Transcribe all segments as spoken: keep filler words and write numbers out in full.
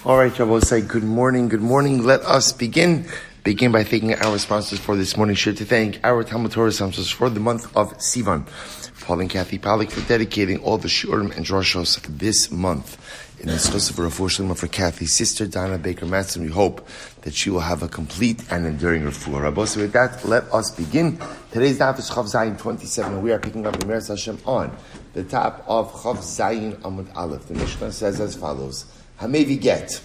All right, Shabbos, say good morning, good morning. Let us begin. Begin by thanking our sponsors for this morning. Sure to thank our Talmud Torah sponsors for the month of Sivan. Paul and Kathy Pollack for dedicating all the Shurim and Droshos this month. In this Chosef Refuah Shlema for Kathy's sister, Donna Baker Matson, we hope that she will have a complete and enduring refuah. Rabbi, so with that, let us begin. Today's daf is Chav Zayin twenty-seven, and we are picking up the Meretz Hashem on the top of Chav Zayin Amud Aleph. The Mishnah says as follows: Hamevi get,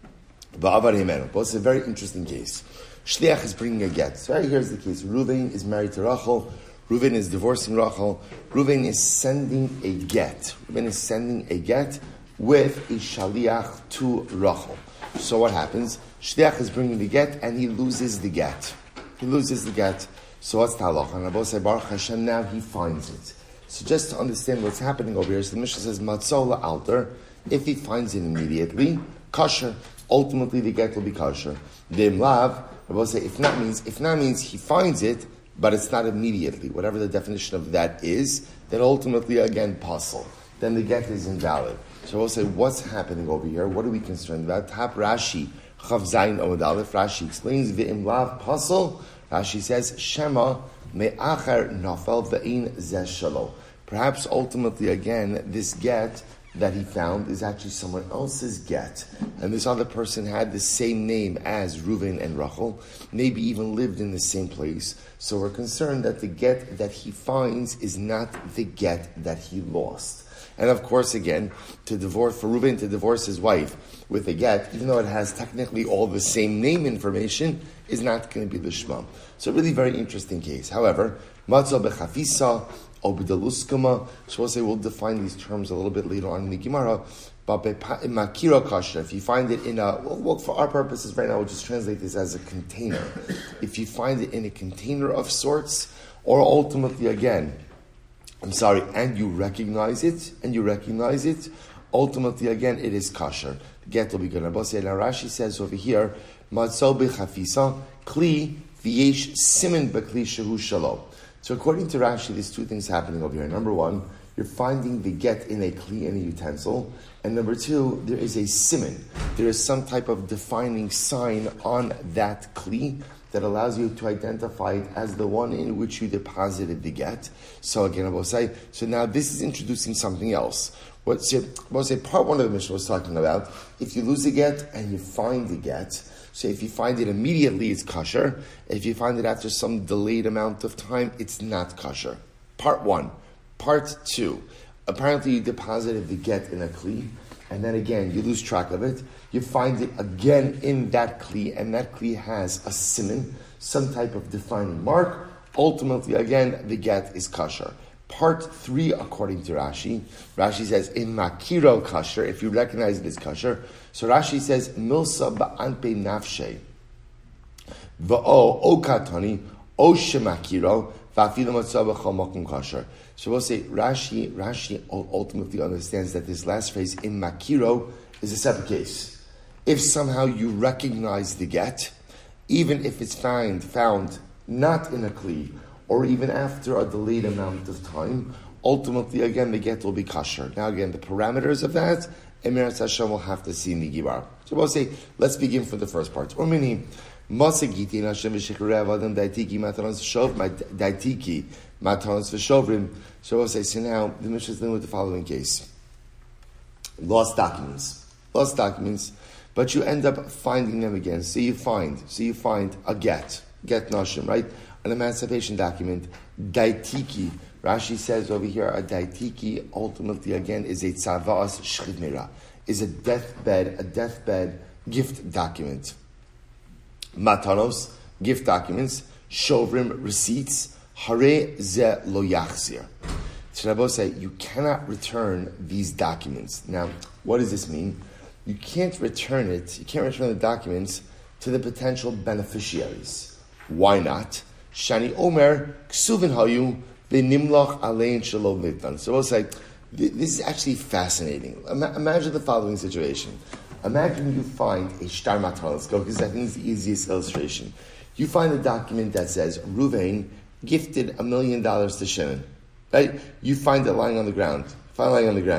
ba'avar himenu. But it's a very interesting case. Shliach is bringing a get. So right here's the case. Reuven is married to Rachel. Reuven is divorcing Rachel. Reuven is sending a get. Reuven is sending a get with a shaliach to Rachel. So what happens? Shliach is bringing the get and he loses the get. He loses the get. So what's the halacha? And Rabbi say, Baruch Hashem, now he finds it. So just to understand what's happening over here, so the Mishnah says, Matzola alter, if he finds it immediately, kosher. Ultimately the get will be kosher. Dem lav, Rabbi say, if not means, if not means he finds it, but it's not immediately, whatever the definition of that is, then ultimately again pasul. Then the get is invalid. So we'll say, what's happening over here? What are we concerned about? Tap Rashi, Chav Zayin Amud Aleph. Rashi explains, V'im lav pasul. Rashi says, Shema me'achar nafel ve'in zeh shalo. Perhaps ultimately again, this get that he found is actually someone else's get. And this other person had the same name as Reuven and Rachel, maybe even lived in the same place. So we're concerned that the get that he finds is not the get that he lost. And of course, again, to divorce, for Reuven to divorce his wife with a get, even though it has technically all the same name information, is not going to be the Shema. So really very interesting case. However, Matzah bechafisa, Obidaluskama. So we'll say we'll define these terms a little bit later on in the Gemara. But makira kasha, if you find it in a, well, well, for our purposes right now, we'll just translate this as a container. If you find it in a container of sorts, or ultimately again, I'm sorry, and you recognize it, and you recognize it, ultimately again, it is kasher. The get will be good. Now Rashi says over here, Matzah b'chafisa, kli v'yesh simin b'kli shehu shalom. So according to Rashi, there's two things happening over here. Number one, you're finding the get in a kli, in a utensil. And number two, there is a siman. There is some type of defining sign on that kli that allows you to identify it as the one in which you deposited the get. So again, I will say, so now this is introducing something else. What's your, I will say part one of the Mishnah was talking about, if you lose the get and you find the get, so if you find it immediately, it's kosher. If you find it after some delayed amount of time, it's not kosher. Part one. Part two. Apparently you deposited the get in a kli, and then again, you lose track of it. You find it again in that kli, and that kli has a siman, some type of defining mark. Ultimately, again, the get is kosher. Part three, according to Rashi, Rashi says, in makiro kosher, if you recognize it as kosher. So Rashi says, milsa ba'anpe nafshe, va'o o katani, o shemakiro, va'afilu matzah b'chol makom kosher. So we'll say, Rashi, Rashi ultimately understands that this last phrase, in makiro, is a separate case. If somehow you recognize the get, even if it's found, found not in a kli, or even after a delayed amount of time, ultimately, again, the get will be kosher. Now, again, the parameters of that, Emeretz Hashem will have to see in the Gibar. So we'll say, let's begin for the first part. Or meaning, Masagiti Hashem v'shikrev adam daitiki matanos v'shov, daitiki matanos v'shovrim. So we'll say, so now, the Mishnah is dealing with the following case. Lost documents. Lost documents, but you end up finding them again. So you find, so you find a get, get nashim, right? An emancipation document, daitiki. Rashi says over here, a daitiki ultimately again is a tzavas shchidmira, is a deathbed, a deathbed gift document. Matanos, gift documents, shovrim, receipts, hare ze lo yachzir. So Rabbi say, you cannot return these documents. Now, what does this mean? You can't return it, you can't return the documents to the potential beneficiaries. Why not? Shani Omer, Ksuvin Hayu, V'nimlach Alein Shalom Litan. So we'll say, this is actually fascinating. Imagine the following situation. Imagine you find a shtar matan. Let's go, because I think it's the easiest illustration. You find a document that says, Reuven gifted a million dollars to Shimon. Right? You find it lying on the ground. Find it lying on the ground.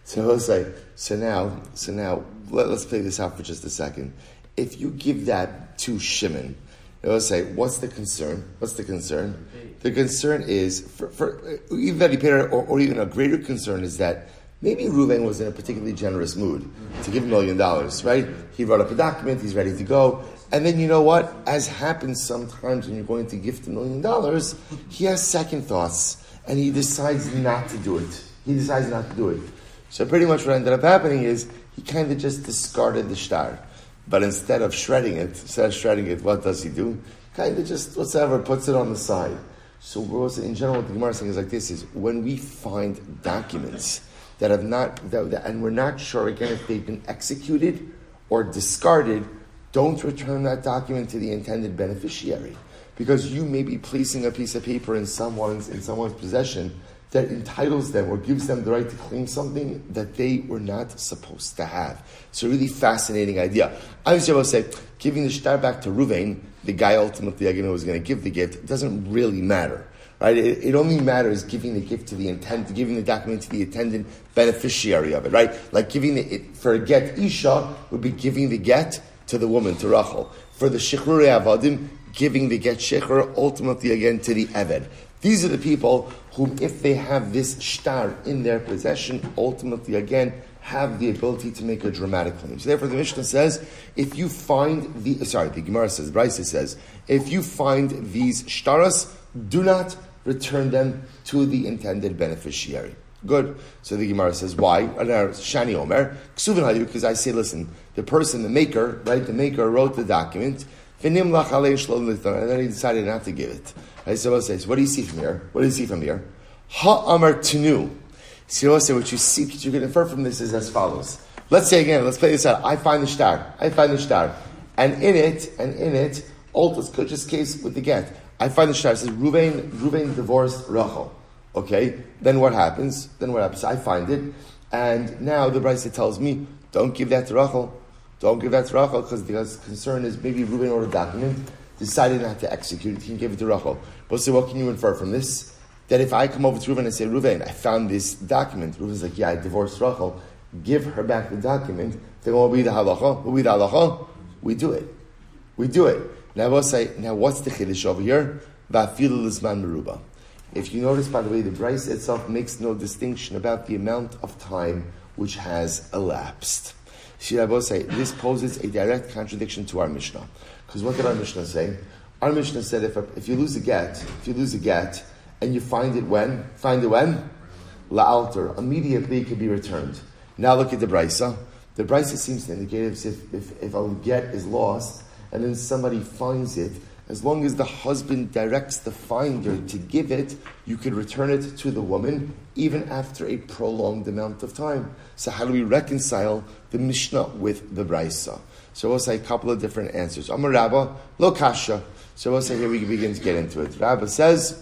So he'll say, so now, so now, let, let's play this out for just a second. If you give that to Shimon, he'll say, what's the concern? What's the concern? The concern is, for, for even that he paid, or, or even a greater concern is that maybe Reuven was in a particularly generous mood to give a million dollars, right? He wrote up a document, he's ready to go. And then you know what? As happens sometimes when you're going to gift a million dollars, he has second thoughts and he decides not to do it. He decides not to do it. So pretty much what ended up happening is he kind of just discarded the shtar. But instead of shredding it, instead of shredding it, what does he do? Kind of just, whatever, puts it on the side. So in general, what the Gemara is saying is like this, is when we find documents that have not, that, that, and we're not sure, again, if they've been executed or discarded, don't return that document to the intended beneficiary. Because you may be placing a piece of paper in someone's, in someone's possession that entitles them or gives them the right to claim something that they were not supposed to have. It's a really fascinating idea. I was able to say, giving the shtar back to Ruvain, the guy ultimately again who was going to give the gift, doesn't really matter. Right? It, it only matters giving the gift to the intent, giving the document to the intended beneficiary of it, right? Like giving the, it, for a get Isha would be giving the get to the woman, to Rachel. For the Shichrurei Avadim, giving the get Shichr ultimately again to the Eved. These are the people whom, if they have this shtar in their possession, ultimately again have the ability to make a dramatic claim. So therefore the Mishnah says, if you find the, sorry, the Gemara says, Brisa says, if you find these shtaras, do not return them to the intended beneficiary. Good. So the Gemara says, why? Shani Omer, Ksuvin Hayu, because I say, listen, the person, the maker, right, the maker wrote the document, and then he decided not to give it. I so says, what do you see from here? What do you see from here? Ha Amar Tenu. So what you see, what you can infer from this is as follows. Let's say again, let's play this out. I find the shtar. I find the shtar. And in it, and in it, Altus, just case with the get. I find the shtar. It says, Ruvain, Ruvain divorced Rachel. Okay? Then what happens? Then what happens? I find it. And now the Brisa tells me, don't give that to Rachel. Don't give that to Rachel, because the concern is maybe Ruvain wrote a document, decided not to execute it, he can give it to Rachel. But so what can you infer from this? That if I come over to Ruvain and say, Ruvain, I found this document. Ruvain's like, yeah, I divorced Rachel. Give her back the document. Then what will be the halacha? What will be the halacha? We do it. We do it. Now we'll say, now what's the chiddush over here? Va'afilu l'zman meruba. If you notice, by the way, the Brisa itself makes no distinction about the amount of time which has elapsed. See, I will say, this poses a direct contradiction to our Mishnah. Because what did our Mishnah say? Our Mishnah said if, a, if you lose a get, if you lose a get, and you find it when? Find it when? La'alter. Immediately it can be returned. Now look at the Brisa. The Brisa seems to indicate if, if, if a get is lost, and then somebody finds it, as long as the husband directs the finder to give it, you could return it to the woman, even after a prolonged amount of time. So how do we reconcile the Mishnah with the Brisa? So we'll say a couple of different answers. Amar Rabba, lo kasha. So we'll say here we begin to get into it. Rabba says,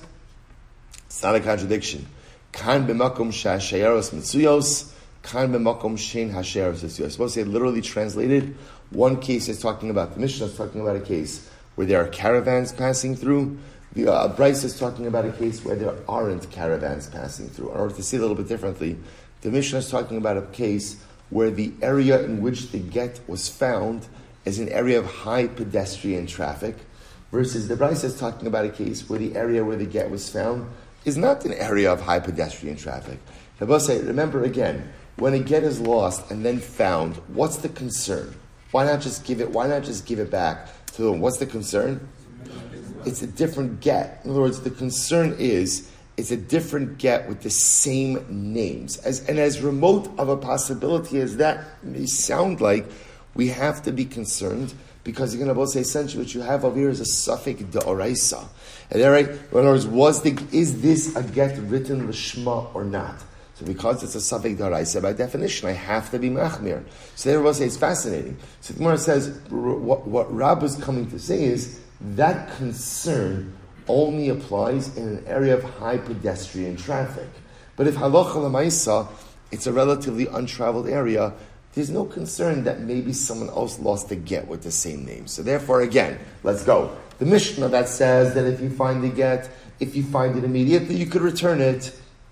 it's not a contradiction. Kan b'makom sha'ashayaros mitzuyos, kan b'makom shein hashayaros mitzuyos. We'll say literally translated, one case is talking about, the Mishnah is talking about a case where there are caravans passing through. The uh, Brisa is talking about a case where there aren't caravans passing through. In order to see it a little bit differently, the Mishnah is talking about a case where the area in which the get was found is an area of high pedestrian traffic, versus the Brisa is talking about a case where the area where the get was found is not an area of high pedestrian traffic. The Brisa say, remember again, when a get is lost and then found, what's the concern? Why not just give it? Why not just give it back to them? What's the concern? It's a different get. In other words, the concern is it's a different get with the same names. As and as remote of a possibility as that may sound like, we have to be concerned because you're going to both say essentially what you have over here is a suffix d'oraisa. And then, right? In other words, was the is this a get written l'shma or not? So because it's a suffix d'oraisa, by definition, I have to be machmir. So there was say it's fascinating. So the Gemara says what, what Rab is coming to say is that concern only applies in an area of high pedestrian traffic. But if halacha l'maisa, it's a relatively untraveled area, there's no concern that maybe someone else lost a get with the same name. So therefore, again, let's go. The Mishnah that says that if you find the get, if you find it immediately, you could return it.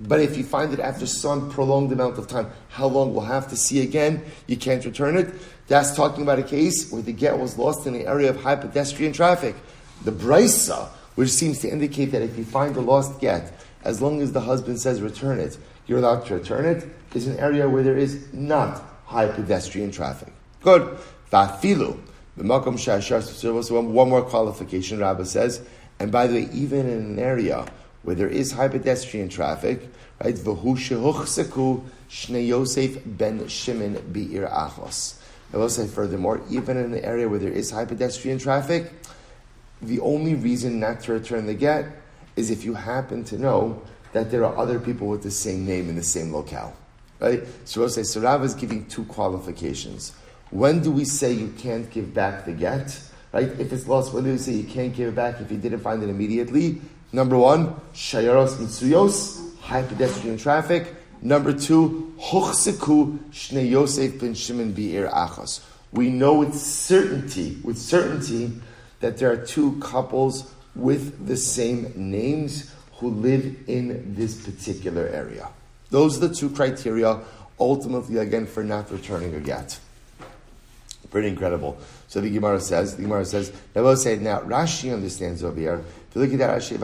But if you find it after some prolonged amount of time, how long we'll have to see again, you can't return it. That's talking about a case where the get was lost in an area of high pedestrian traffic. The Brisa, which seems to indicate that if you find a lost get, as long as the husband says return it, you're allowed to return it, is an area where there is not high pedestrian traffic. Good. Vafilu. The Makom Shashar, so one more qualification, Rabbah says. And by the way, even in an area where there is high pedestrian traffic, right? V'hu shehuchseku shnei Yosef ben Shimon bi'ir achos. I will say furthermore, even in an area where there is high pedestrian traffic, the only reason not to return the get is if you happen to know that there are other people with the same name in the same locale. Right? So we'll say, so Rav is giving two qualifications. When do we say you can't give back the get? Right? If it's lost, when do we say you can't give it back if you didn't find it immediately? Number one, shayaros mitzuyos, high pedestrian traffic. Number two, hochseku shnei Yosef ben Shimon bi'ir achos. We know with certainty, with certainty, that there are two couples with the same names who live in this particular area. Those are the two criteria, ultimately, again, for not returning a get. Pretty incredible. So the Gemara says, the Gemara says, I will say now, Rashi understands over here. If you look at that Rashi,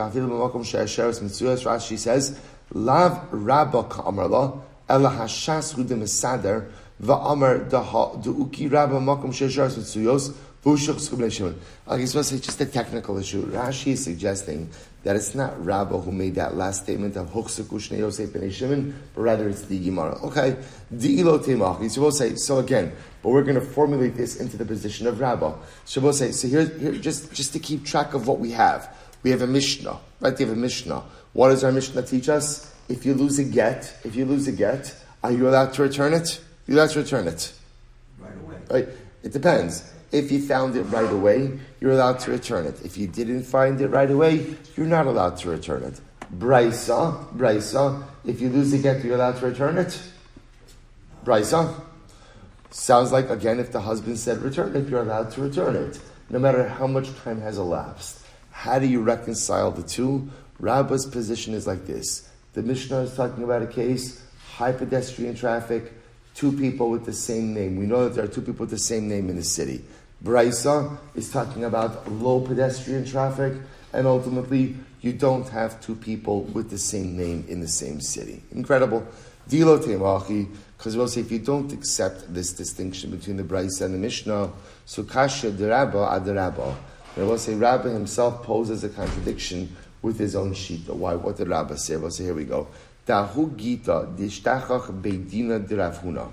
Rashi says, Lav Rabba Ka'amarla, Ela Hashas Hu de Mesader, Va'amar Du'uki Rabba Makom She'esharos Mitzuyos, Okay, so it's just a technical issue. Rashi is suggesting that it's not Rabbah who made that last statement of Huchseku Shnei Yosef ben Shimon, but rather it's the Gemara. Okay, Di'ilo Temach. So we'll say, so again, but we're going to formulate this into the position of Rabbah. So we'll say, so here, here just, just to keep track of what we have. We have a Mishnah, right? We have a Mishnah. What does our Mishnah teach us? If you lose a get, if you lose a get, are you allowed to return it? You're allowed to return it. Right away. Right? It depends. If you found it right away, you're allowed to return it. If you didn't find it right away, you're not allowed to return it. Braisa, Braisa, if you lose the get, you're allowed to return it? Braisa? Sounds like, again, if the husband said return it, you're allowed to return it, no matter how much time has elapsed. How do you reconcile the two? Rabbah's position is like this. The Mishnah is talking about a case, high pedestrian traffic, two people with the same name. We know that there are two people with the same name in the city. Braisa is talking about low pedestrian traffic, and ultimately, you don't have two people with the same name in the same city. Incredible. Dilo temachi, because we'll say if you don't accept this distinction between the Braisa and the Mishnah, so kasha derabba aderabba. And we'll say Rabbah himself poses a contradiction with his own shita. Why? What did Rabbah say? We'll say, here we go. Dahu gita dishtachach beidina deravhuna.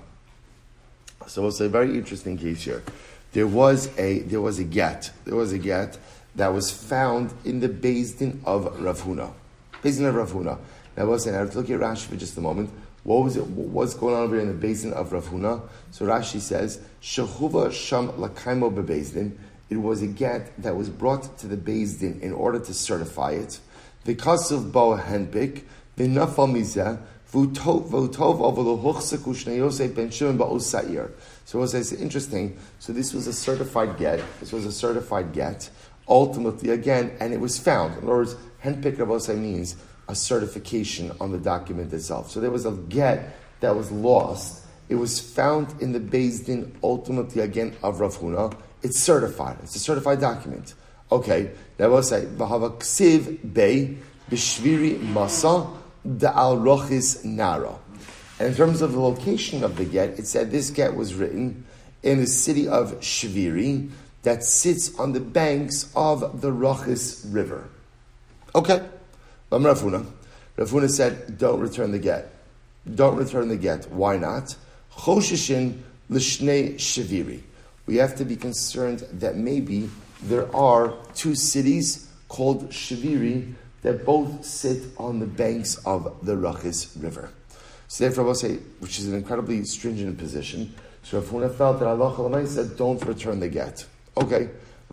So we'll say a very interesting case here. There was a there was a get. There was a get that was found in the Beis Din of Rav Huna. Beis Din of Rav Huna. Now we'll say, now let's look at Rashi for just a moment. What was it? What's going on over here in the Beis Din of Rav Huna? So Rashi says, Shehuva sham lakaimo bebeis din. It was a get that was brought to the Beis Din in order to certify it. Because of bo handpick, the nafal mizeh v'utov v'utov avolu huchseku shnei Yosef ben Shimon ba'os sa'ir. So we'll say it's interesting. So this was a certified get. This was a certified get. Ultimately, again, and it was found. In other words, handpick Rabosai means a certification on the document itself. So there was a get that was lost. It was found in the Beis Din, ultimately, again, of Rav Huna. It's certified. It's a certified document. Okay, now we'll say, V'hava ksiv bei b'shviri masa da'al rochis nara. And in terms of the location of the get, it said this get was written in the city of Shviri that sits on the banks of the Rochis River. Okay. Rav Huna. Rav Huna said, don't return the get. Don't return the get. Why not? Choshishin l'shnei Shviri. We have to be concerned that maybe there are two cities called Shviri that both sit on the banks of the Rochis River. So therefore, we'll say, which is an incredibly stringent position. So Rav Huna felt that Allah Chalamai said, don't return the get. Okay.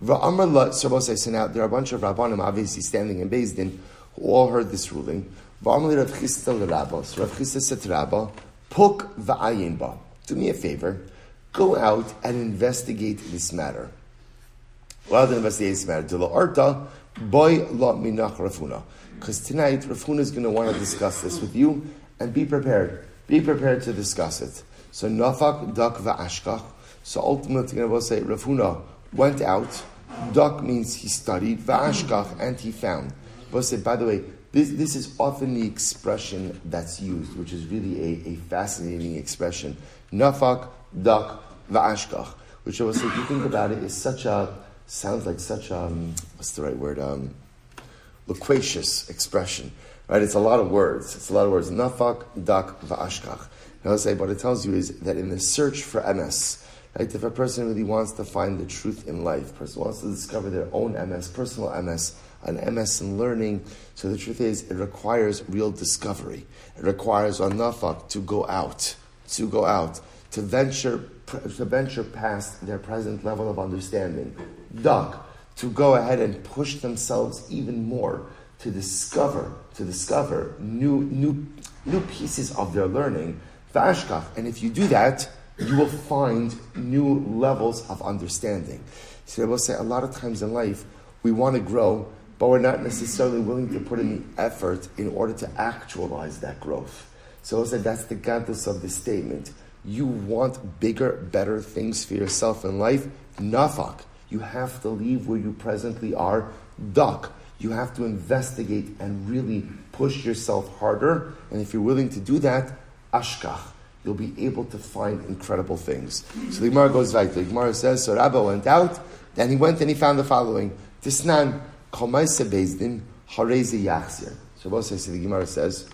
So we'll say, so now there are a bunch of Rabbanim obviously standing in Beis Din who all heard this ruling. Rav Chisda Rav Chisda said to Rabbah, Puk v'ayin ba. Do me a favor. Go out and investigate this matter. Well, to investigate this matter, Dila Arta, Boy lo minach Rafuna. Because tonight, Rav Huna is going to want to discuss this with you, and be prepared. Be prepared to discuss it. So, nafak, dak, va'ashkach. So, ultimately, I will say, Rav Huna went out. Dak means he studied, va'ashkach, and he found. But say, by the way, this, this is often the expression that's used, which is really a, a fascinating expression. Nafak, dak, va'ashkach. Which I will say, if you think about it, is such a, sounds like such a, um, what's the right word? Um, loquacious expression, right? It's a lot of words. It's a lot of words. Nafak, dak, va'ashkach. And I'll say, what it tells you is that in the search for M S, right? If a person really wants to find the truth in life, a person wants to discover their own M S, personal M S, an M S in learning, so the truth is, it requires real discovery. It requires a nafak to go out, to go out, to venture, to venture past their present level of understanding. Dak, to go ahead and push themselves even more to discover, to discover new, new, new pieces of their learning. V'ashkach, and if you do that, you will find new levels of understanding. So I will say, a lot of times in life, we want to grow, but we're not necessarily willing to put in the effort in order to actualize that growth. So I say that's the gadlus of this statement. You want bigger, better things for yourself in life? Nafak. You have to leave where you presently are. Dak. You have to investigate and really push yourself harder. And if you're willing to do that, ashkach. You'll be able to find incredible things. So the Gemara goes right. The Gemara says, so Rabba went out, and he went and he found the following. Tisnan, komaise bezdin, hareze yachzir. So both say, so the Gemara says,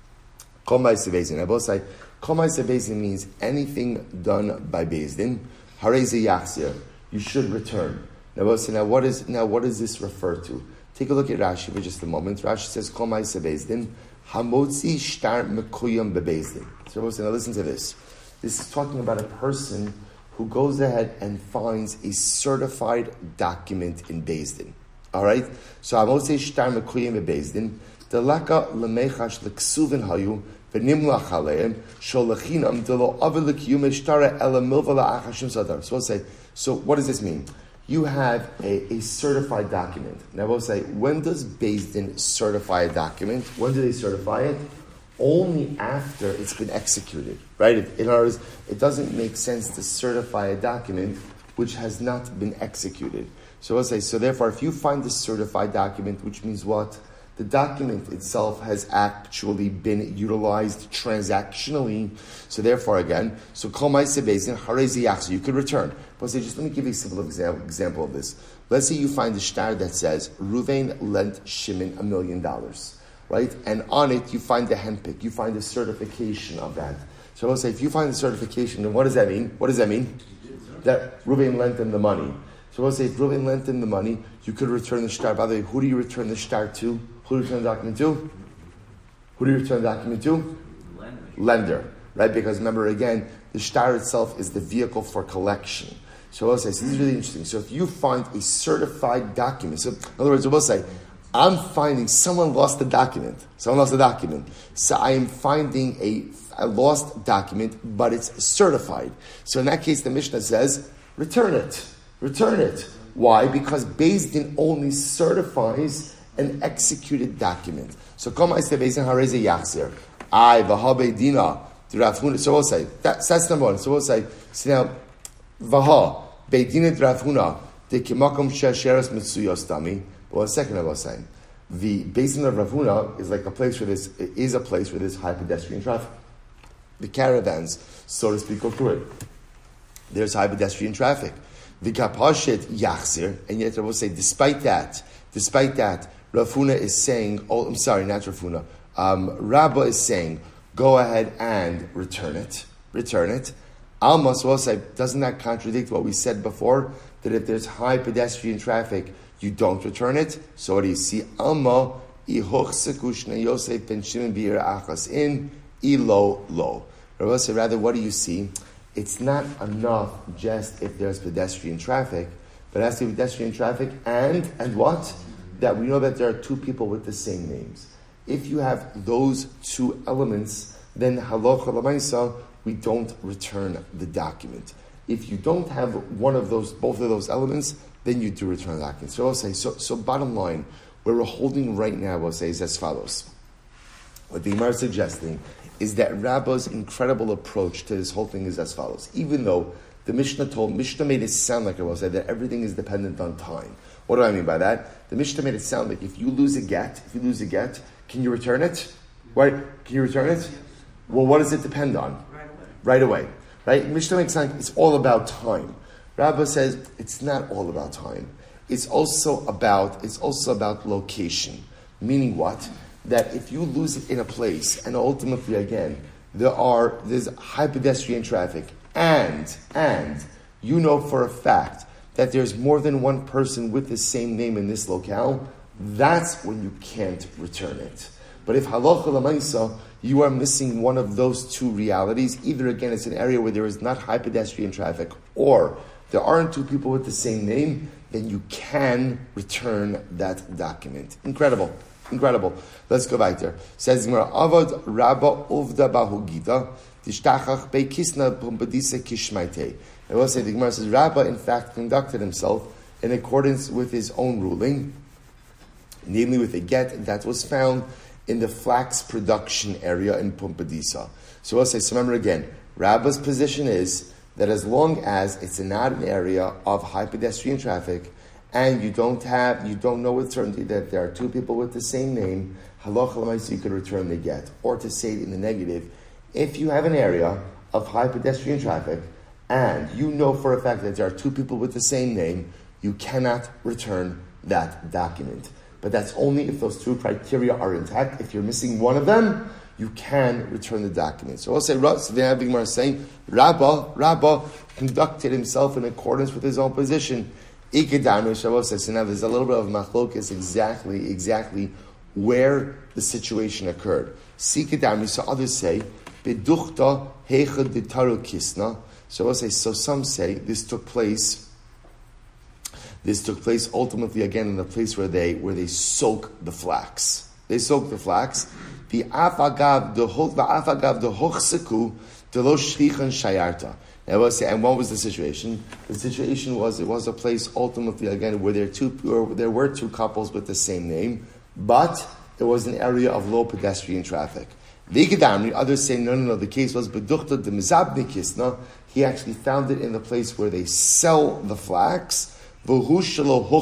komaise bezdin. I both say, komaise bezdin means anything done by bezdin, hareze yachzir. You should return. Now, we'll say, now, what is, now, what does this refer to? Take a look at Rashi for just a moment. Rashi says, Kol ma'aseh bezdin, hamotzi shtar mekuyam bebezdin. So, we'll say, now, listen to this. This is talking about a person who goes ahead and finds a certified document in Bezdin. All right? So, hamotzi shtar mekuyam bebezdin, delaka lemechash leksuvin hayu, v'nimlach aleim, sholachinam delo avilik yume shtara ela milva la'achashim sadar. So, we'll say, so what does this mean? You have a, a certified document. Now we'll say, when does Beis Din certify a document? When do they certify it? Only after it's been executed, right? In other words, it doesn't make sense to certify a document which has not been executed. So we'll say, so therefore, if you find this certified document, which means what? The document itself has actually been utilized transactionally. So therefore, again, so kol ma'aseh bezdin harei yachzir. You could return. But say, just let me give you a simple example, example of this. Let's say you find a shtar that says Ruvain lent Shimon a million dollars, right? And on it you find the handpick. You find the certification of that. So let's say if you find the certification, then what does that mean? What does that mean? That Ruvain lent him the money. So let's say if Ruvain lent him the money, you could return the shtar. By the way, who do you return the shtar to? Who do you return the document to? Who do you return the document to? Lender. Lender, right? Because remember, again, the shtar itself is the vehicle for collection. So we'll say, so this is really interesting. So if you find a certified document, so in other words, we'll say, I'm finding someone lost the document. Someone lost the document. So I am finding a, a lost document, but it's certified. So in that case, the Mishnah says, return it. Return it. Why? Because Beis Din only certifies an executed document. So kol ma'aseh bezdin harei yachzir. I v'ha beidina d'Rav Huna. So we'll say that, that's number one. So we'll say, so now v'ha beidina d'Rav Huna de kimakom she'asheres mitzuyos dami. But one second, I was saying the Bezdin of Rav Huna is like a place where this is a place where there's high pedestrian traffic. The caravans, so to speak, go through it. There's high pedestrian traffic. The kapashet yachzir, and yet I will say, despite that, despite that. Rav Huna is saying, oh, I'm sorry, not Rav Huna. Um, Rabba is saying, go ahead and return it. Return it. Alma, so I'll say, doesn't that contradict what we said before? That if there's high pedestrian traffic, you don't return it? So what do you see? Alma, ihoch sekushna Yosef ben Shimon bir achas in, ilo lo. Rabba said, rather, what do you see? It's not enough just if there's pedestrian traffic, but it has to be pedestrian traffic and, and what? That we know that there are two people with the same names. If you have those two elements, then halacha l'maisa, we don't return the document. If you don't have one of those, both of those elements, then you do return the document. So I'll say, so, so bottom line, where we're holding right now, we'll say, is as follows. What the Gemara is suggesting is that Rabba's incredible approach to this whole thing is as follows. Even though the Mishnah told, Mishnah made it sound like I will say that everything is dependent on time. What do I mean by that? The Mishnah made it sound like if you lose a get, if you lose a get, can you return it? Right? Can you return it? Well, what does it depend on? Right away. Right away. Right? Mishnah makes it sound like it's all about time. Rabba says it's not all about time. It's also about it's also about location. Meaning what? That if you lose it in a place, and ultimately again, there are there's high pedestrian traffic, and and you know for a fact that there's more than one person with the same name in this locale, that's when you can't return it. But if halacha l'maisa, you are missing one of those two realities, either again it's an area where there is not high pedestrian traffic, or there aren't two people with the same name, then you can return that document. Incredible. Incredible. Let's go back there. Says Gemara, Avad Rabba Uvda Bahugita, Tishtachach Beikisna Pumbadisa Kishmaite. I will say the Gemara says Rabba in fact conducted himself in accordance with his own ruling, namely with a get that was found in the flax production area in Pumpadisa. So I'll say, so remember again, Rabba's position is that as long as it's not an area of high pedestrian traffic, and you don't have, you don't know with certainty that there are two people with the same name, halacha l'maisa, you could return the get. Or to say it in the negative, if you have an area of high pedestrian traffic, and you know for a fact that there are two people with the same name, you cannot return that document. But that's only if those two criteria are intact. If you're missing one of them, you can return the document. So I'll say, so the Gemara is saying, Rabba, Rabba conducted himself in accordance with his own position. Ikadamri Shabbos says, so now there's a little bit of machlokes exactly, exactly where the situation occurred. Sikadamri, so others say, Beduchta heichad ditaru kisna. So I'll say, so some say this took place. This took place ultimately again in the place where they where they soak the flax. They soak the flax. The afagav the afagav the hochseku the lo shlichan shayarta. And we'll say, and what was the situation? The situation was it was a place ultimately again where there two where there were two couples with the same name, but it was an area of low pedestrian traffic. The others say no, no, no. The case was beduchta de mizabnikisna. He actually found it in the place where they sell the flax. And we'll say,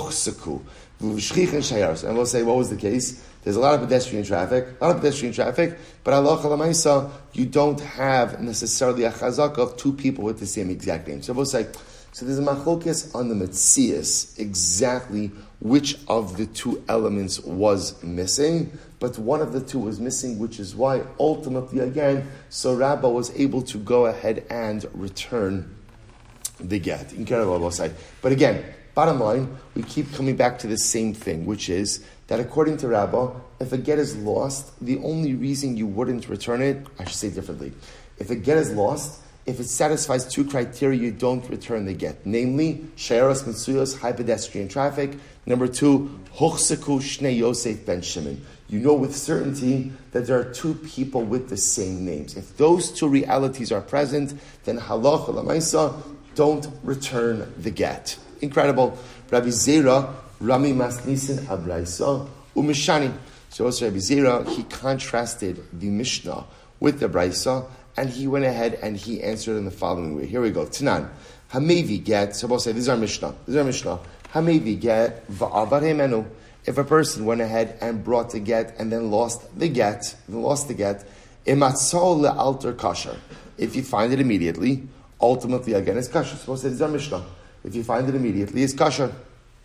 what was the case? There's a lot of pedestrian traffic, a lot of pedestrian traffic, but halacha l'maisa, you don't have necessarily a chazaka of two people with the same exact name. So we'll say, so there's a machlokes on the metzias, exactly which of the two elements was missing, but one of the two was missing, which is why ultimately again, so Rabba was able to go ahead and return the get. Incredible, we'll say. But again, bottom line, we keep coming back to the same thing, which is that according to Rabbah, if a get is lost, the only reason you wouldn't return it, I should say differently, if a get is lost, if it satisfies two criteria, you don't return the get. Namely, shayaras mitzuyos, high pedestrian traffic. Number two, hochseku shnei Yosef ben Shimon. You know with certainty that there are two people with the same names. If those two realities are present, then halacha l'maisa, don't return the get. Incredible. Rabbi Zera, Rami Masnisin Abraisa, Umishani. So also Rabbi Zera, he contrasted the Mishnah with the Braisa, and he went ahead and he answered in the following way. Here we go. Tanan. Hamevi get, so we'll say, this is our Mishnah. This is our Mishnah. Hamevi get, va'abar hemenu. If a person went ahead and brought the get and then lost the get, then lost the get, imatzol le'alter kasher. If you find it immediately, ultimately again it's kasher. So we'll say, this is our Mishnah. If you find it immediately, it's kasher.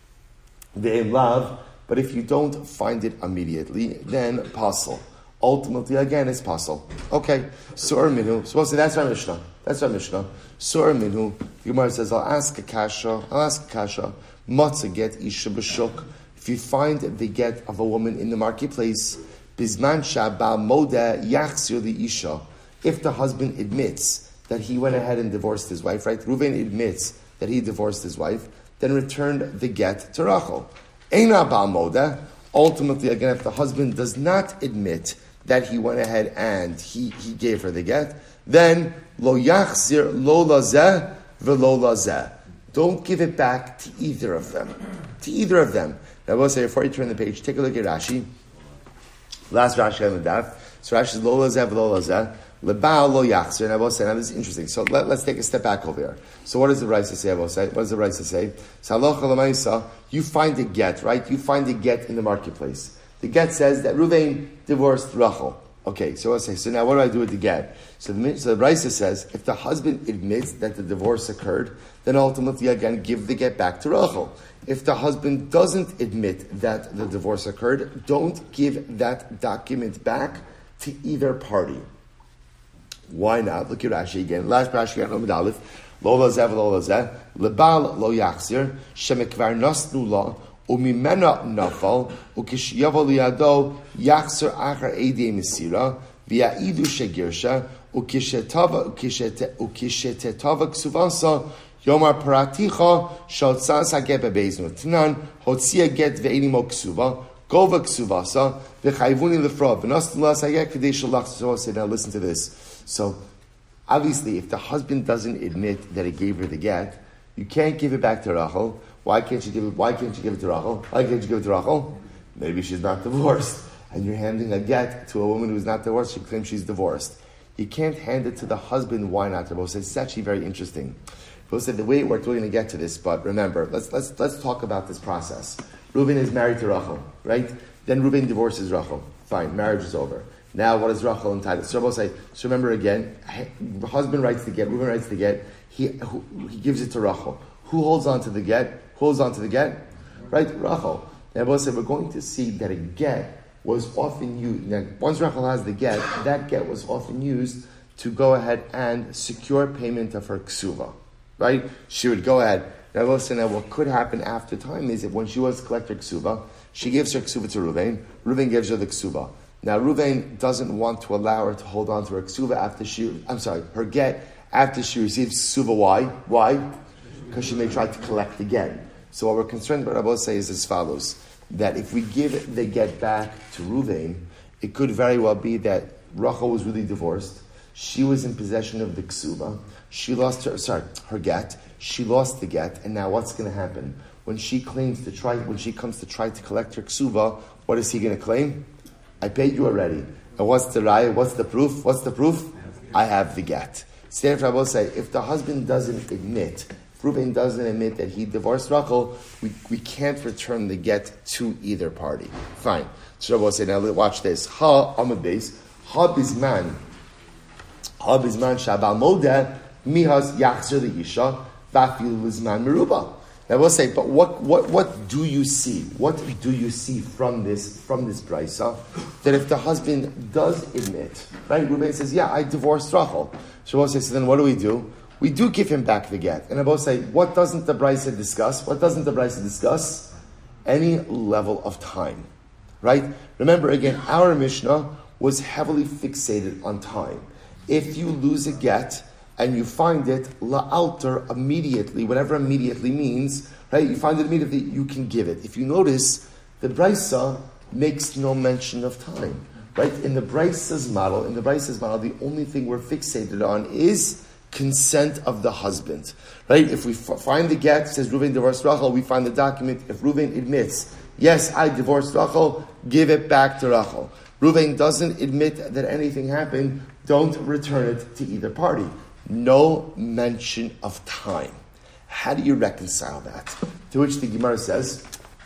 Ve'im lav, but if you don't find it immediately, then pasal. Ultimately, again, it's pasal. Okay, Sur minhu. So we'll say that's our Mishnah. That's our Mishnah. Sur minhu. The Gemara says, I'll ask a kasha. I'll ask a kasha. Matzah get isha b'shuk. If you find the get of a woman in the marketplace, bisman shabal moda yachzir the isha. If the husband admits that he went ahead and divorced his wife, right? Reuven admits that he divorced his wife, then returned the get to Rachel. Eina ba'al moda. Ultimately, again, if the husband does not admit that he went ahead and he, he gave her the get, then lo yachzir lo lazeh v'lo lazeh. Don't give it back to either of them. To either of them. Now I will say, before you turn the page, take a look at Rashi. Last Rashi on the daf. So Rashi says, lo lazeh v'lo lazeh. Leba'al lo yachzer. And I will say, now this is interesting. So let, let's take a step back over here. So what does the Raisa say? I will say, what does the Raisa say? So halacha l'maisa, you find a get, right? You find a get in the marketplace. The get says that Ruvain divorced Rachel. Okay, so I say, so now what do I do with the get? So the, so the Raisa says, if the husband admits that the divorce occurred, then ultimately again give the get back to Rachel. If the husband doesn't admit that the divorce occurred, don't give that document back to either party. Why not? Look at Rashi again. Last Rashi again, Omid Aleph. Lo lazeh v'lo lazeh. Lebal lo yachzir. Shemekvar nasnu la. Umimena nafal. Ukish yavo liyado. Yachzir achar eidei mesira. V'ya'idu shegirsha. Ukishetava ukishetetava ksuvasa. Yomar paraticha. Shotzas hageh bebeiznu. Tanan. Hotzia get ve'enimo ksuva. Gova ksuvasa. V'chayvuni lefra. V'nasnu la sageh k'dei shalach. So I say, now listen to this. So, obviously, if the husband doesn't admit that he gave her the get, you can't give it back to Rachel. Why can't you give it? Why can't you give it to Rachel? Why can't you give it to Rachel? Maybe she's not divorced, and you're handing a get to a woman who's not divorced. She claims she's divorced. You can't hand it to the husband. Why not? Both said it's actually very interesting. Both said the way we're going to get to this, but remember, let's let's let's talk about this process. Reuben is married to Rachel, right? Then Reuben divorces Rachel. Fine, marriage is over. Now, what is Rachel entitled? So, we'll say, so remember again, husband writes the get, Reuben writes the get, he, who, he gives it to Rachel. Who holds on to the get? Who holds on to the get? Right? Rachel. Now, we'll say, we're going to see that a get was often used. Now, once Rachel has the get, that get was often used to go ahead and secure payment of her ksuva. Right? She would go ahead. Now, we'll say, now what could happen after time is that when she was to collect her ksuva, she gives her ksuva to Reuven, Reuven gives her the ksuva. Now, Reuven doesn't want to allow her to hold on to her ksuva after she, I'm sorry, her get after she receives ksuva. Why? Why? Because she may try to collect again. So what we're concerned about, I will say, is as follows, that if we give the get back to Reuven, it could very well be that Rachel was really divorced. She was in possession of the ksuva. She lost her, sorry, her get. She lost the get. And now what's going to happen? When she claims to try, when she comes to try to collect her ksuva, what is he going to claim? I paid you already. And what's the raya? What's the proof? What's the proof? I have the get. So therefore I will say, if the husband doesn't admit, if Reuben doesn't admit that he divorced Rachel, we, we can't return the get to either party. Fine. So I will say, now watch this. Ha amud beis. Ha bizman. Ha bizman shabal modeh. Mihas yachzer leisha. Vafil bizman meruba. I will say, but what, what, what do you see? What do you see from this, from this brisa? That if the husband does admit, right? Reuben says, yeah, I divorced Rachel. So I will say, so then what do we do? We do give him back the get. And I will say, what doesn't the brisa discuss? What doesn't the brisa discuss? Any level of time, right? Remember again, our Mishnah was heavily fixated on time. If you lose a get, and you find it la'alter immediately, whatever immediately means, right? You find it immediately, you can give it. If you notice, the Brisa makes no mention of time, right? In the Brisa's model, in the Brisa's model, the only thing we're fixated on is consent of the husband, right? If we f- find the get, says Reuven divorced Rachel, we find the document. If Reuven admits, yes, I divorced Rachel, give it back to Rachel. Reuven doesn't admit that anything happened, don't return it to either party. No mention of time. How do you reconcile that? To which the Gemara says,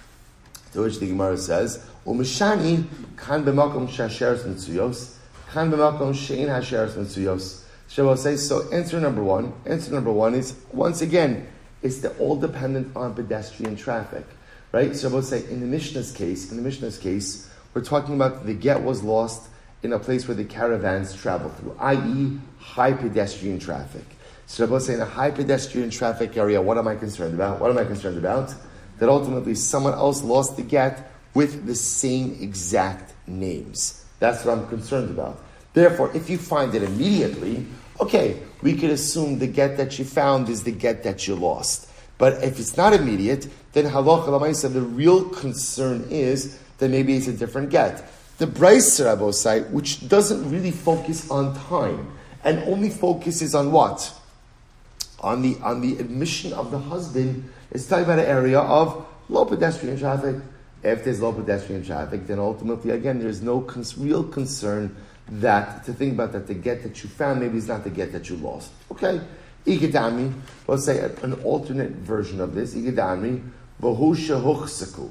to which the Gemara says, Umeshani kan b'makom she'asheres mitzuyos, kan b'makom she'in hasheres mitzuyos. Shabbos says, so answer number one, answer number one is, once again, it's the all dependent on pedestrian traffic, right? Shabbos say, in the Mishnah's case, in the Mishnah's case, we're talking about the get was lost in a place where the caravans travel through, that is high pedestrian traffic. So Rabbi say in a high pedestrian traffic area, what am I concerned about? What am I concerned about? That ultimately someone else lost the get with the same exact names. That's what I'm concerned about. Therefore, if you find it immediately, okay, we could assume the get that you found is the get that you lost. But if it's not immediate, then halacha l'maisa, the real concern is that maybe it's a different get. The Brisa Rabbosai, which doesn't really focus on time, and only focuses on what? on the on the admission of the husband, it's talking about an area of low pedestrian traffic. If there's low pedestrian traffic, then ultimately, again, there's no cons- real concern that, to think about that the get that you found maybe is not the get that you lost. Okay? Ikidami, let's say an alternate version of this. Ikidami, v'hu shehuchsaku.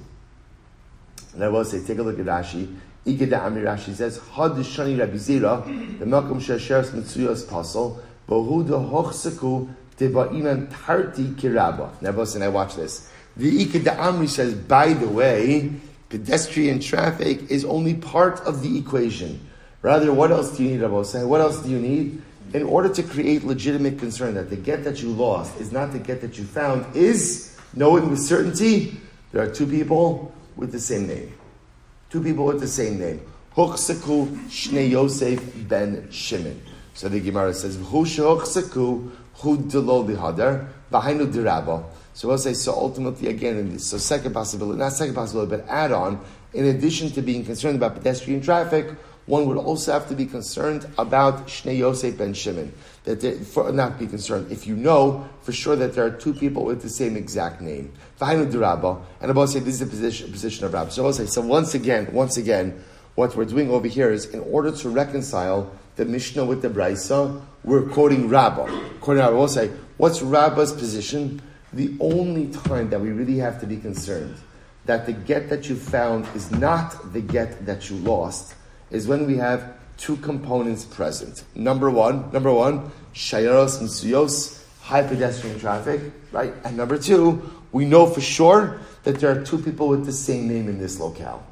And I will say, take a look at Rashi. Ikidami, Rashi says, had shani Rabbi Zira, the Malcolm Shasheres Mitzuyas Pasal, v'hu dehuchsaku teba'inan tarti kiraba. Now, listen, I watch this. The Ikeda Amri says, by the way, pedestrian traffic is only part of the equation. Rather, what else do you need, Rabbi say? What else do you need? In order to create legitimate concern that the get that you lost is not the get that you found, is, knowing with certainty, there are two people with the same name. Two people with the same name. Huchsaku Shnei Yosef ben Shimon. So the Gemara says, Hu shehuchsaku hu delo lihadar, v'hainu dirabah. So we'll say, so ultimately, again, in this, so second possibility, not second possibility, but add on, in addition to being concerned about pedestrian traffic, one would also have to be concerned about Shnei Yosef ben Shimon. That they, for, not be concerned, if you know for sure that there are two people with the same exact name. V'hainu d'Rabba, and I will say this is the position, position of Rabba. So I will say, so once again, once again, what we're doing over here is, in order to reconcile the Mishnah with the Braisa, we're quoting Rabba. Quoting Rabba, we'll say, what's Rabba's position? The only time that we really have to be concerned that the get that you found is not the get that you lost is when we have two components present. Number one, number one, shayaros and suyos, high pedestrian traffic, right? And number two, we know for sure that there are two people with the same name in this locale.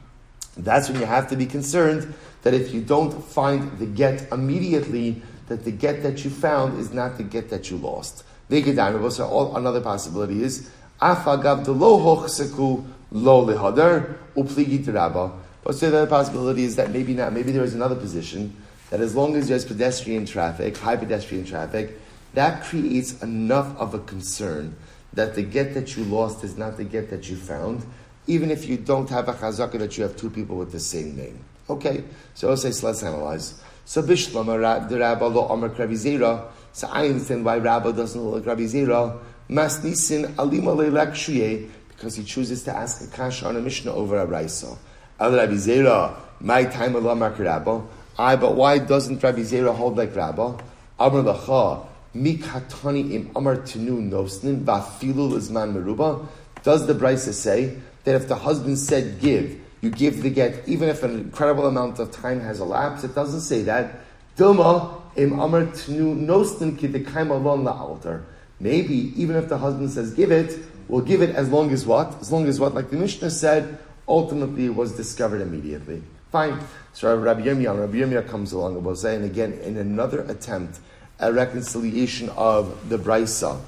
That's when you have to be concerned that if you don't find the get immediately, that the get that you found is not the get that you lost. Another possibility is afagav de lo hochseku lo lehadar upligi derabba. But so the other possibility is that maybe not. Maybe there is another position that as long as there's pedestrian traffic, high pedestrian traffic, that creates enough of a concern that the get that you lost is not the get that you found, even if you don't have a chazaka that you have two people with the same name. Okay, so I'll say, so let's analyze. So Bishlama the Rabba lo Amar Rabbi Zera. So I understand why Rabba doesn't look like Rabbi Zera. Mas nisin alima leilak shuye, because he chooses to ask a kasha on a Mishnah over a Raisa. Al Rabbi Zera, my time of Amar Rabba. I, but why doesn't Rabbi Zera hold like Rabba? Amar lacha mikatani im Amar tenu nosnin vafilu lizman meruba. Does the Brisa say that if the husband said give, you give the get, even if an incredible amount of time has elapsed? It doesn't say that. Dilma im Amar tenu nosnin ki dekaim alon la'altar. Maybe even if the husband says give it, we'll give it as long as what? As long as what? Like the Mishnah said, ultimately it was discovered immediately. Fine. So Rabbi Yirmiyah, Rabbi Yirmiyah comes along and will say, and again, in another attempt at reconciliation of the Brisa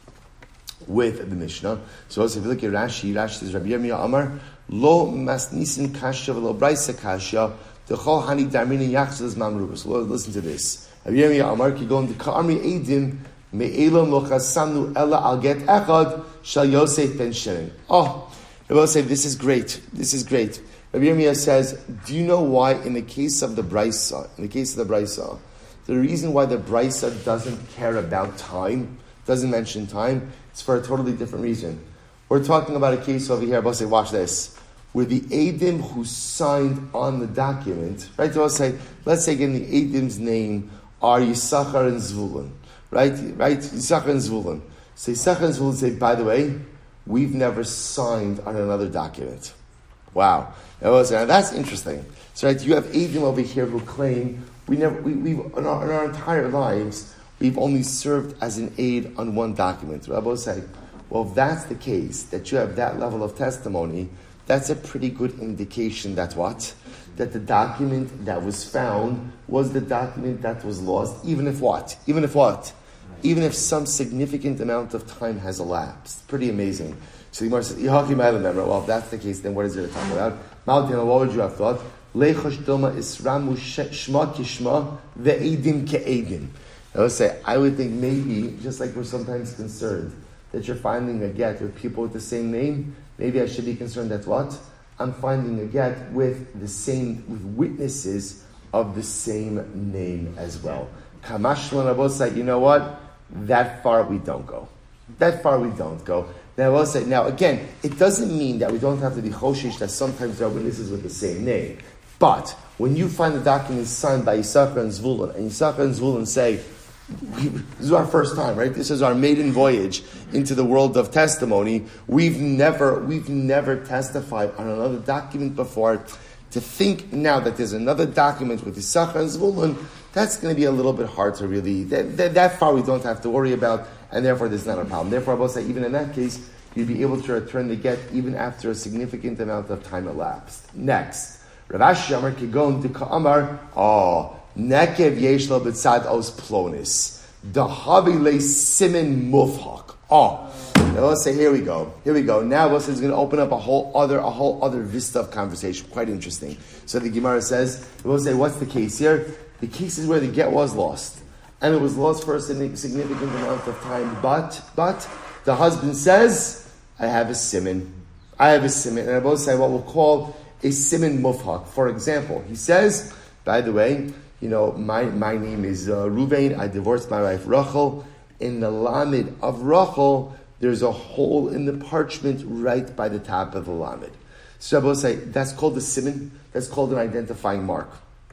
with the Mishnah. So also if you look at Rashi, Rashi says, Rabbi Yirmiyah Amar, Lo masnisin kasha v'lo Brisa kasha, D'chol hani darminin yachzaz mamrubas. So listen to this. Rabbi Yirmiyah Amar, ki go into Ka'armi Eidim, me'elam lo chasamnu ella al get echad, shal Yosef ben Shimon. Oh, I will say, this is great. This is great. Rabbi Yirmiyah says, do you know why in the case of the Brisa, in the case of the Brisa, the reason why the Brisa doesn't care about time, doesn't mention time, it's for a totally different reason. We're talking about a case over here, I'll say, watch this, where the Eidim who signed on the document, right, so I'll say, let's say again the Eidim's name are Yisachar and Zvulun, right, right, Yisachar and Zvulun. So Yisachar and Zvulun say, by the way, we've never signed on another document. Wow. Now, that's interesting. So right, you have Eidim over here who claim we never, we, we've, in our, in our entire lives, we've only served as an aid on one document. Rabbi say, well, if that's the case, that you have that level of testimony, that's a pretty good indication that what? That the document that was found was the document that was lost, even if what? Even if what? Even if some significant amount of time has elapsed. Pretty amazing. So the Gemara says, well, if that's the case, then what is there to talk about? Maltin, what would you have thought? Leichosh Dilma Isramu Shma Kishma Ve'edim Ke'edim. I would say, I would think maybe, just like we're sometimes concerned that you're finding a get with people with the same name, maybe I should be concerned that what? I'm finding a get with the same, with witnesses of the same name as well. Kamashlan Abosai, you know what? that far we don't go. That far we don't go. Now, I will say, now again, it doesn't mean that we don't have to be choshish that sometimes there are witnesses with the same name. But when you find the document signed by Yisachar and Zvulun, and Yisachar and Zvulun say, this is our first time, right? This is our maiden voyage into the world of testimony. We've never, we've never testified on another document before. To think now that there's another document with Yisachar and Zvulun, that's going to be a little bit hard to really, that, that, that far we don't have to worry about, and therefore there's not a problem. Therefore, I will say, even in that case, you'd be able to return the get even after a significant amount of time elapsed. Next, Rav Ashi Amar Kigon Dika Amar, oh, Nekev Yeshlo B'tzad Os Plonis, Dahavi Simin Mufhak. Oh, now let's say, here we go, here we go. Now we'll say it's going to open up a whole other, a whole other vista of conversation. Quite interesting. So the Gemara says, we'll say, what's the case here? The case is where the get was lost, and it was lost for a significant amount of time. But, but the husband says, "I have a siman, I have a siman," and I both say what we'll call a siman mufhak. For example, he says, "By the way, you know, my my name is uh, Ruvain. I divorced my wife Rachel. In the lamed of Rachel, there's a hole in the parchment right by the top of the lamed." So I both say that's called the siman. That's called an identifying mark.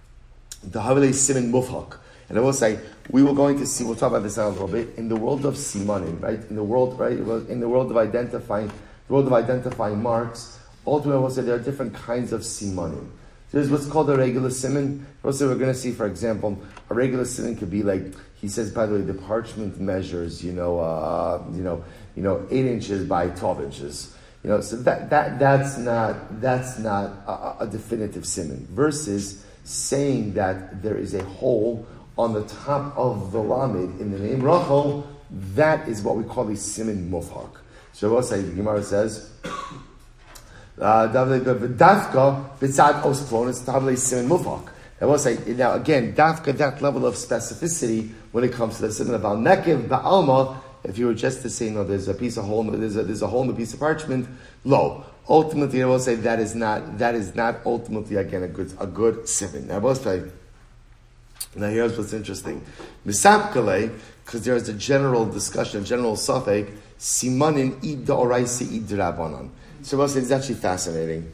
The Havile Siman Mufhak. And I will say, we were going to see, we'll talk about this now a little bit, in the world of simanim, right? In the world, right? In the world of identifying, the world of identifying marks, ultimately I will say there are different kinds of simanim. There's what's called a regular siman. Also, we're going to see, for example, a regular siman could be like, he says, by the way, the parchment measures, you know, uh, you know, you know, eight inches by twelve inches. You know, so that, that, that's not, that's not a, a definitive siman. Versus saying that there is a hole on the top of the lamed in the name Rachel, that is what we call a siman mufhak. So what say the Gemara says, dafka b'tzad os plonis tabli siman mufhak. I will say now again, dafka, that level of specificity when it comes to the siman of al nekev ba'alma. If you were just to say, no, there's a piece of hole, there's a, there's a hole in the piece of parchment, low. Ultimately, I will say that is not, that is not ultimately, again, a good, a good siman. Now, I will say, now here's what's interesting. Misapkale, because there's a general discussion, a general suffix, simanin id da'oraisa id drabanan. So I will say, it's actually fascinating.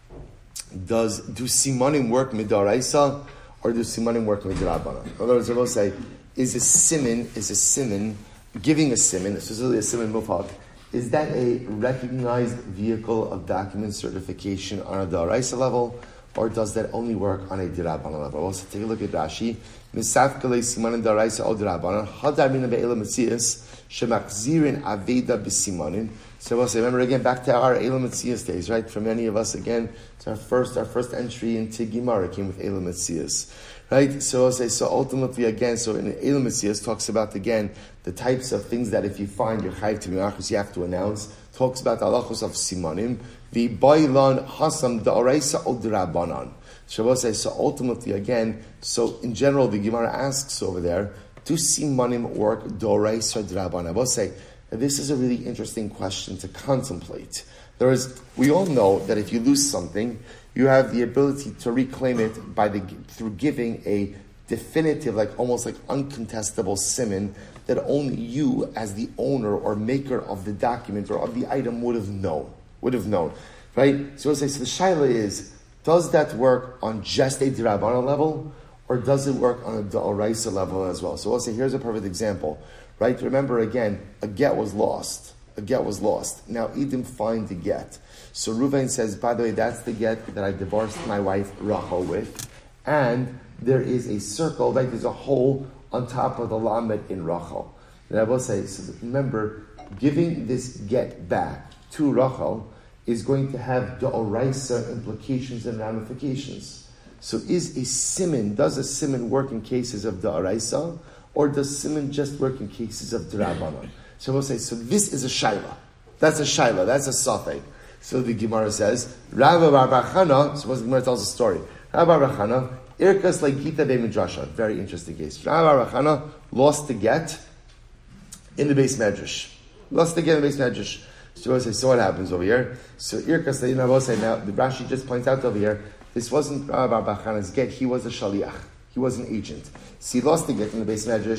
Does, do simanin work midoraisa, or do simanin work midrabanan? In other words, I will say, is a siman, is a siman, giving a siman, specifically a siman mufhak, is that a recognized vehicle of document certification on a daraisa level, or does that only work on a dirabana level? Well, so take a look at Rashi. Misafkele simanin daraisa o dirabana hadar mina be'ela metzias shemachzirin aveda b'simanin. So we'll say, remember again, back to our Elam Metzias days, right? For many of us, again, it's our first, our first entry into Gemara came with Elam Metzias. Right? So I'll say, so ultimately again, so in Elam Metzias talks about again, the types of things that if you find your chayv to be machus, you have to announce. Talks about the halachos of simanim, the bailan hasam da'oraisa od rabbanan. So I'll say, so ultimately again, so in general, the Gemara asks over there, do simanim work da'oraisa od rabbanan? I will say, this is a really interesting question to contemplate. There is, we all know that if you lose something, you have the ability to reclaim it by the through giving a definitive, like almost like uncontestable siman that only you, as the owner or maker of the document or of the item, would have known. Would have known, right? So we'll say, so the shaila is, does that work on just a dirabana level, or does it work on a da'oraisa level as well? So we'll say, here's a perfect example. Right? Remember again, a get was lost. A get was lost. Now Edom find the get. So Ruvain says, by the way, that's the get that I divorced my wife Rachel with. And there is a circle, right? There's a hole on top of the lamed in Rachel. And I will say, so remember, giving this get back to Rachel is going to have da'oraisa implications and ramifications. So is a siman, does a siman work in cases of da'oraisa? Or does siman just work in cases of drabanan? So we'll say, so this is a shaila. That's a shaila. That's a safek. So the Gemara says, Rabba Bar Chana, suppose the Gemara tells a story. Rabba Bar Chana, Irkas like Gita Be Midrasha. Very interesting case. Rabba Bar Chana lost the get in the base medrash. Lost the get in the base medrash. So we'll say, so what happens over here? So Irkas, you know, we'll say now, the Rashi just points out over here, this wasn't Rabba Bar Chana's get, he was a shaliach. He was an agent. So he lost the get in the base medrash,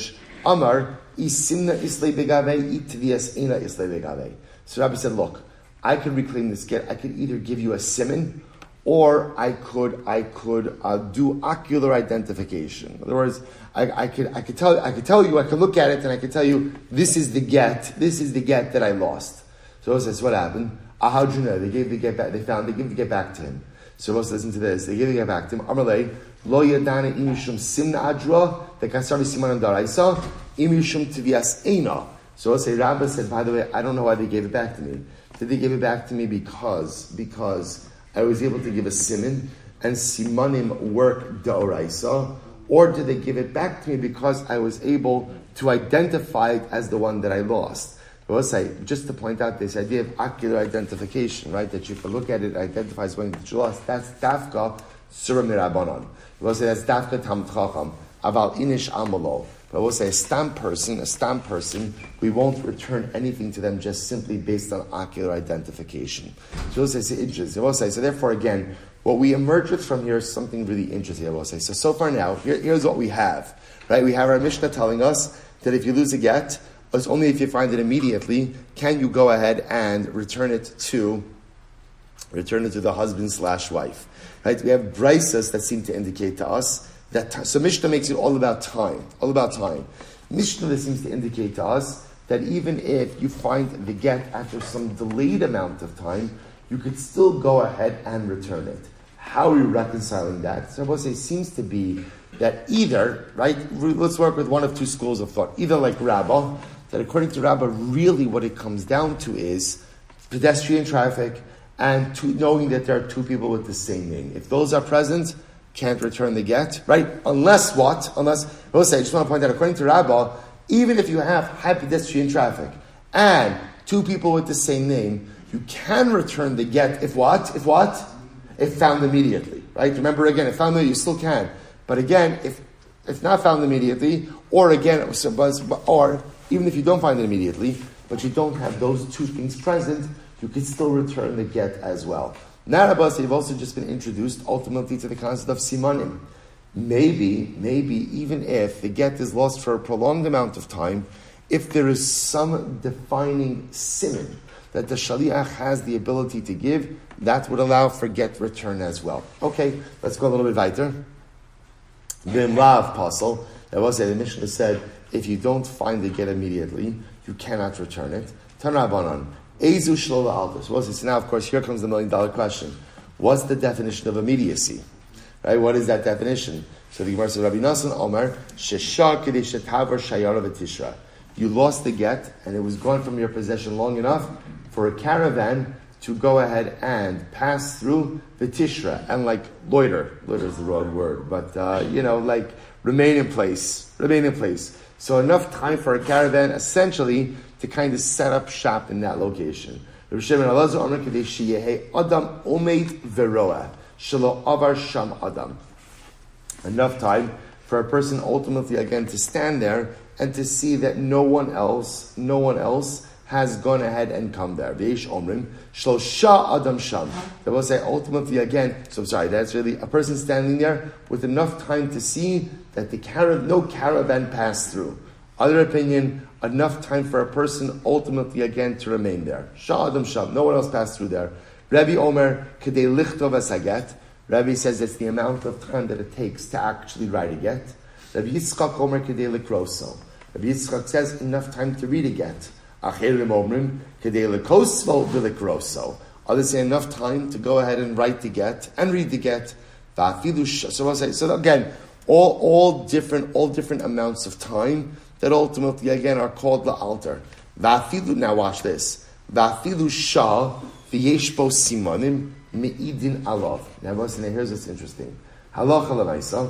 Amar, isimna islay begave, itvias ina islay begave. So Rabbi said, look, I could reclaim this get. I could either give you a siman, or I could I could uh, do ocular identification. In other words, I, I could I could tell I could tell you I could look at it and I could tell you this is the get. This is the get that I lost. So says what happened? How do you know? They gave the get back. They found they gave the get back to him. So let's listen to this. They gave the get back to him. Amalei lo yadana imishum simna adra the kasari siman daraisa imishum tivias eina. So let's say Rabbi said, by the way, I don't know why they gave it back to me. Did they give it back to me because because I was able to give a siman and simanim work da'oraisa, or did they give it back to me because I was able to identify it as the one that I lost? But let's say, just to point out this idea of ocular identification, right? That you can look at it, it identifies when that you lost. That's dafka surah mirabanan. We'll say that's dafka tam chacham aval inish amalo. But we'll say a stamp person, a stamp person, we won't return anything to them just simply based on ocular identification. So we'll say it's interesting. We'll say, so therefore again, what we emerge with from here is something really interesting, I will say. So, so far now, here, here's what we have, right? We have our Mishnah telling us that if you lose a get, it's only if you find it immediately, can you go ahead and return it to, return it to the husband slash wife, right? We have brisas that seem to indicate to us that time. So Mishnah makes it all about time, all about time. Mishnah seems to indicate to us that even if you find the get after some delayed amount of time, you could still go ahead and return it. How are you reconciling that? So I will say it seems to be that either, right, let's work with one of two schools of thought. Either like Rabbah, that according to Rabbah, really what it comes down to is pedestrian traffic and to knowing that there are two people with the same name. If those are present, can't return the get, right? Unless what? Unless, I will say, I just want to point out, according to Rabbah, even if you have high pedestrian traffic and two people with the same name, you can return the get if what? If what? If found immediately, right? Remember again, if found immediately, you still can. But again, if if not found immediately, or again, or even if you don't find it immediately, but you don't have those two things present, you can still return the get as well. Now, Rabbas, they've also just been introduced ultimately to the concept of simanim. Maybe, maybe even if the get is lost for a prolonged amount of time, if there is some defining siman that the shaliach has the ability to give, that would allow for get return as well. Okay, let's go a little bit weiter. Bimlav pasal. That was it. The Mishnah said, if you don't find the get immediately, you cannot return it. Tanrabanan. Ezu shlola altus. Was it? So now, of course, here comes the million dollar question. What's the definition of immediacy? Right? What is that definition? So the Gemara says, Rabbi Nassan Omer, Shesha Kedesh Tavar Shayara V'Tishra. You lost the get, and it was gone from your possession long enough for a caravan to go ahead and pass through the Tishra and like loiter. Loiter is the wrong word, but uh, you know, like remain in place, remain in place. So enough time for a caravan, essentially, to kind of set up shop in that location. Rabbi Shimon Elazar Omer Kadesh Yehe Adam Omeid Veroa Shelo Avar Sham Adam. Enough time for a person ultimately again to stand there and to see that no one else, no one else has gone ahead and come there. Veish Omrim Shlo Shah Adam Sham. They will say ultimately again. So I'm sorry, that's really a person standing there with enough time to see that the caravan, no caravan passed through. Other opinion, enough time for a person ultimately again to remain there. Shah Adam Sham. No one else passed through there. Rabbi Omer Kedei Lichtov Asaget. Rabbi says it's the amount of time that it takes to actually write a get. Rabbi Yitzchak Omer Kedei Likroso. Rabbi Yitzchak says enough time to read a get. Acherim Omrim Kedei Likosvo V'Likroso. Others say enough time to go ahead and write the get and read the get. So I'll say, so again, all all different all different amounts of time that ultimately again are called la'alter. Va'afilu, now watch this. Va'afilu shah v'yeshbo simanim me'idin alav. Now listen, here's what's interesting. Halacha l'maisa,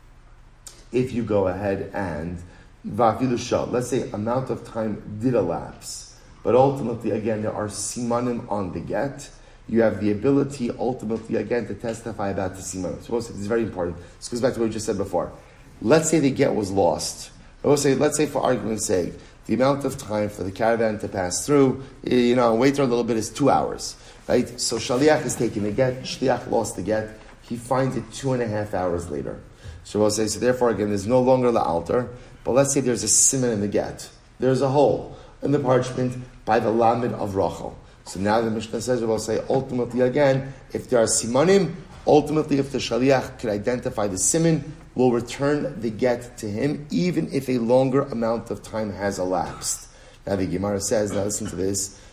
if you go ahead and va'afilu shah, let's say amount of time did elapse, but ultimately again there are simanim on the get, you have the ability ultimately again to testify about the simanim. So this is very important. This goes back to what we just said before. Let's say the get was lost. I will say, let's say for argument's sake, the amount of time for the caravan to pass through, you know, wait a little bit is two hours, right? So Shaliach is taking the get, Shaliach lost the get, he finds it two and a half hours later. So we'll say, so therefore again, there's no longer the altar, But let's say there's a siman in the get. There's a hole in the parchment by the lamed of Rachel. So now the Mishnah says, we'll say, ultimately again, if there are simanim, ultimately if the shaliach could identify the siman, we'll return the get to him, even if a longer amount of time has elapsed. Now the Gemara says, now listen to this,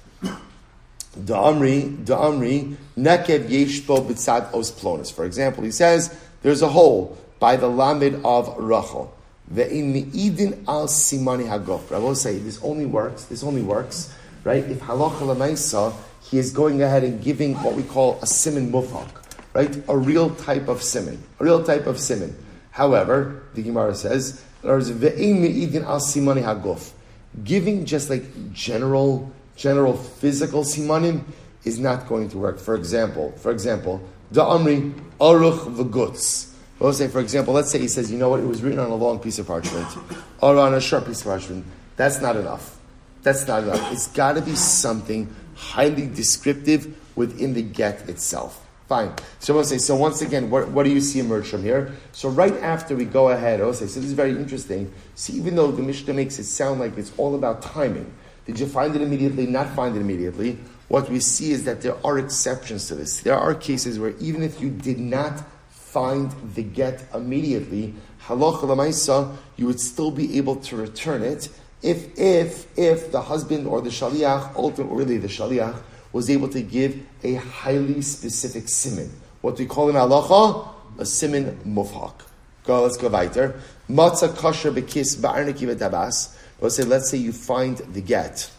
Da'amri, Da'amri, Nekev Yeshbo B'tzad Os Plonis. For example, he says, there's a hole by the lamed of Rachel. Ve'in Me'idin al Simani Hagof. I will say, this only works, this only works, right? If halacha l'maisa, he is going ahead and giving what we call a siman mufhak, right? A real type of siman, a real type of siman. However, the Gemara says, ve'in me'idin al simani hagof. Giving just like general, general physical simanim is not going to work. For example, for example, da'amri aruch v'gutz. We'll say, for example, let's say he says, you know what, it was written on a long piece of parchment, or on a short piece of parchment. That's not enough. That's not enough. It's got to be something highly descriptive within the get itself. Fine. So we'll say, so once again, what, what do you see emerge from here? So right after we go ahead, I'll say, so this is very interesting. See, even though the Mishnah makes it sound like it's all about timing, did you find it immediately, not find it immediately? What we see is that there are exceptions to this. There are cases where even if you did not find the get immediately, halacha l'maisa, you would still be able to return it if, if, if the husband or the shaliach, ultimately, really the shaliach, was able to give a highly specific siman. What do we call in halacha? A siman mufhak. Go, let's go weiter. Matzah kasher bekis ba'arniki v'tabas. Let's say, let's say you find the get.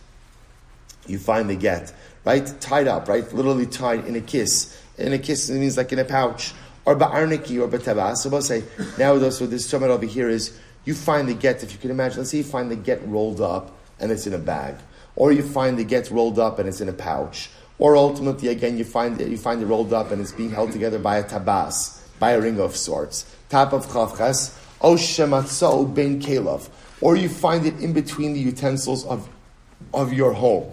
You find the get, right? Tied up, right? Literally tied in a kiss. In a kiss, it means like in a pouch. Or ba'arniki or b'tabas. So we'll say, now so this term over here is, you find the get, if you can imagine, let's say you find the get rolled up and it's in a bag. Or you find the get rolled up and it's in a pouch. Or ultimately, again, you find it, you find it rolled up and it's being held together by a tabas, by a ring of sorts. Tap of chavchas, o shematzah ben kelav. Or you find it in between the utensils of, of your home.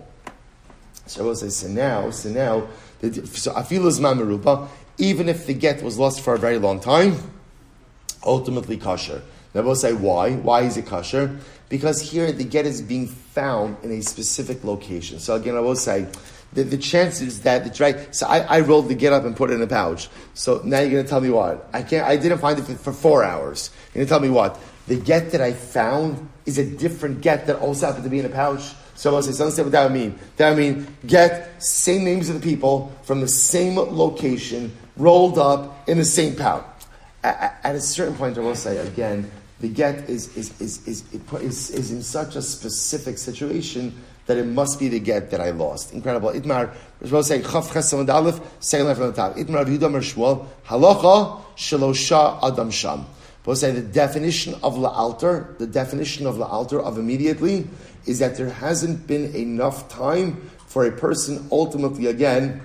So I will say, so now, so now, so afilas mamaruba, even if the get was lost for a very long time, ultimately kosher. Now we'll say why. Why is it kosher? Because here the get is being found in a specific location. So again, I will say the, the chances that it's right. So I, I rolled the get up and put it in a pouch. So now you're going to tell me what? I can't. I didn't find it for, for four hours. You're going to tell me what? The get that I found is a different get that also happened to be in a pouch. So I will say, so understand what that would mean. That would mean get same names of the people from the same location rolled up in the same pouch. At, at a certain point, I will say again, the get is is, is is is is in such a specific situation that it must be the get that I lost. Incredible. Itmar, we're supposed to say Chaf Chesam Aleph, second line from the top. Itmar Yehuda Mer Shmuel Halacha Shelosha Adam Sham. We'll say the definition of la'alter, the definition of la'alter of immediately, is that there hasn't been enough time for a person ultimately again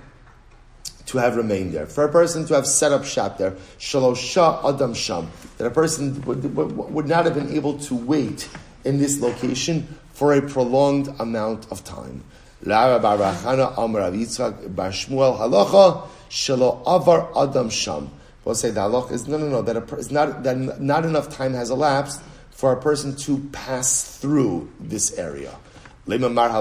to have remained there, for a person to have set up shop there, shalosha adam sham, that a person would, would, would not have been able to wait in this location for a prolonged amount of time. Lara bar Chana Amar Rav Yitzchak bar Shmuel halacha shelo avar adam sham. We'll say the halacha is no, no, no. That a, it's not that not enough time has elapsed for a person to pass through this area. So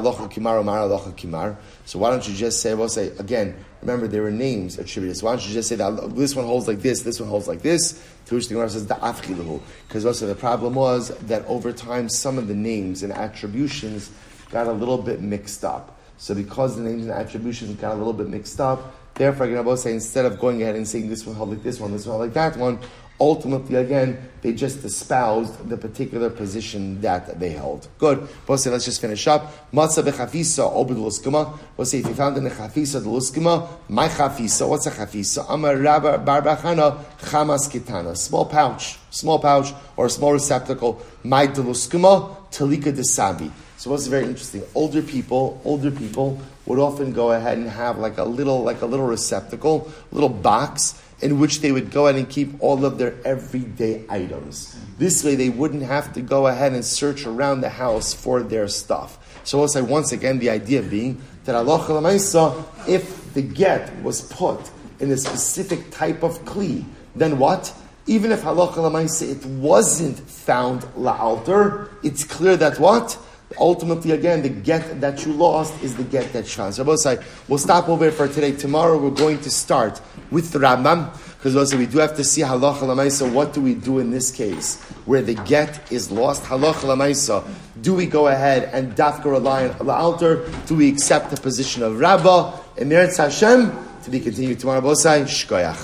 why don't you just say, we'll say, again, remember there are names attributed. So why don't you just say that this one holds like this, this one holds like this, to which the Gemara says, because also the problem was that over time some of the names and attributions got a little bit mixed up. So because the names and attributions got a little bit mixed up, therefore, I'm going to say, instead of going ahead and saying this one held like this one, this one held like that one, ultimately, again, they just espoused the particular position that they held. Good. We'll say, let's just finish up. Matzah b'chafisa obed l'uskima. We'll say, if you found in the chafisa l'uskima, my chafisa, what's a chafisa? Amar rabba bar bachana chamas kitana. Small pouch, small pouch, or a small receptacle. My d'luskima, talika desabi. So what's very interesting? Older people, older people would often go ahead and have like a little, like a little receptacle, little box, in which they would go ahead and keep all of their everyday items. This way they wouldn't have to go ahead and search around the house for their stuff. So we'll say once again, the idea being that Allah Chalamaysa, if the get was put in a specific type of kli, then what? even if halacha l'maisa it wasn't found la'alter, it's clear that what? Ultimately, again, the get that you lost is the get that you found. So, Rabosai, we'll stop over here for today. Tomorrow, we're going to start with the Rambam, because also we do have to see halacha l'maisa. What do we do in this case where the get is lost? Halacha l'maisa. Do we go ahead and dafka rely on la'alter? Do we accept the position of Rabbah? Emeretz Hashem, to be continued tomorrow. Rabosai, shkoyach.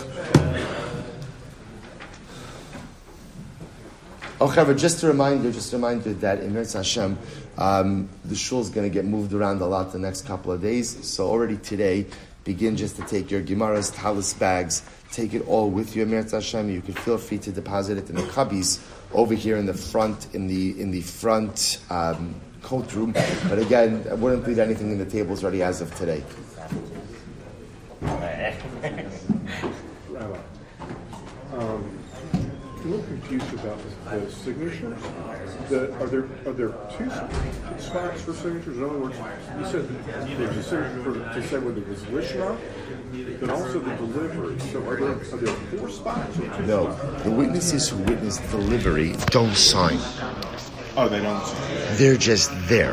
Oh, however, just a reminder, just a reminder that in Eretz Hashem, um, the shul is going to get moved around a lot the next couple of days. So already today, begin just to take your Gemaras, Talis bags, take it all with you in Eretz Hashem. You can feel free to deposit it in the cubbies over here in the front, in the in the front um, coat room. But again, I wouldn't leave anything in the tables ready as of today. Um, I'm a little confused about the, the signatures. The, are there are there two spots for signatures? In other words, you said there's a signature for, to say whether it was Lishna, but also the delivery. So are there are there four spots or two No, spots? the witnesses who witness delivery don't sign. Oh, they don't sign. They're just there.